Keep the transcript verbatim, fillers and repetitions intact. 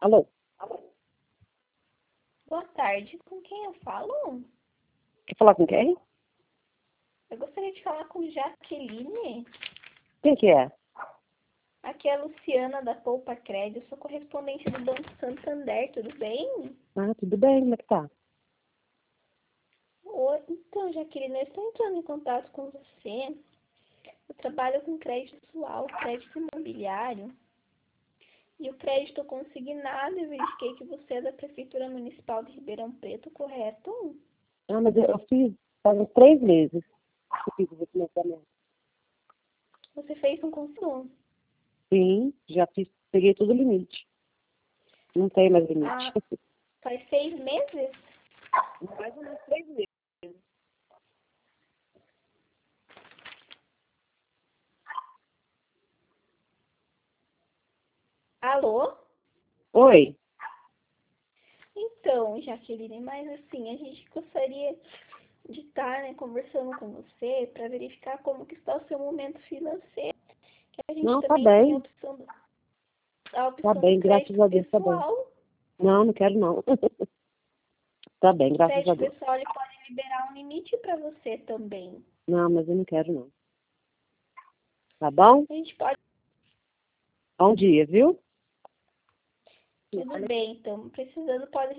Alô? Boa tarde, com quem eu falo? Quer falar com quem? Eu gostaria de falar com Jaqueline. Quem que é? Aqui é a Luciana da Poupa Crédito, sou correspondente do Banco Santander, tudo bem? Ah, tudo bem, como é que tá? Oi, então, Jaqueline, eu estou entrando em contato com você. Eu trabalho com crédito pessoal, crédito imobiliário e o crédito consignado. Eu verifiquei que você é da Prefeitura Municipal de Ribeirão Preto, correto? Ah, mas eu, eu fiz, faz uns três meses que eu fiz o refinanciamento. Você fez um consignado? Sim, já fiz, peguei todo o limite. Não tem mais limite. Ah, faz seis meses? Mais ou menos três meses. Alô? Oi? Então, Jaqueline, mas assim, a gente gostaria de estar, né, conversando com você para verificar como que está o seu momento financeiro. Que a gente Não, tá também tem a bem. opção do, a Tá opção do bem, graças crédito a Deus, tá bem. pessoal. Não, não quero não. Tá bem, O graças a crédito Deus. pessoal ele pode liberar um limite para você também. Não, mas eu não quero não. Tá bom? A gente pode, Bom dia, viu? tudo bem, então, precisando, pode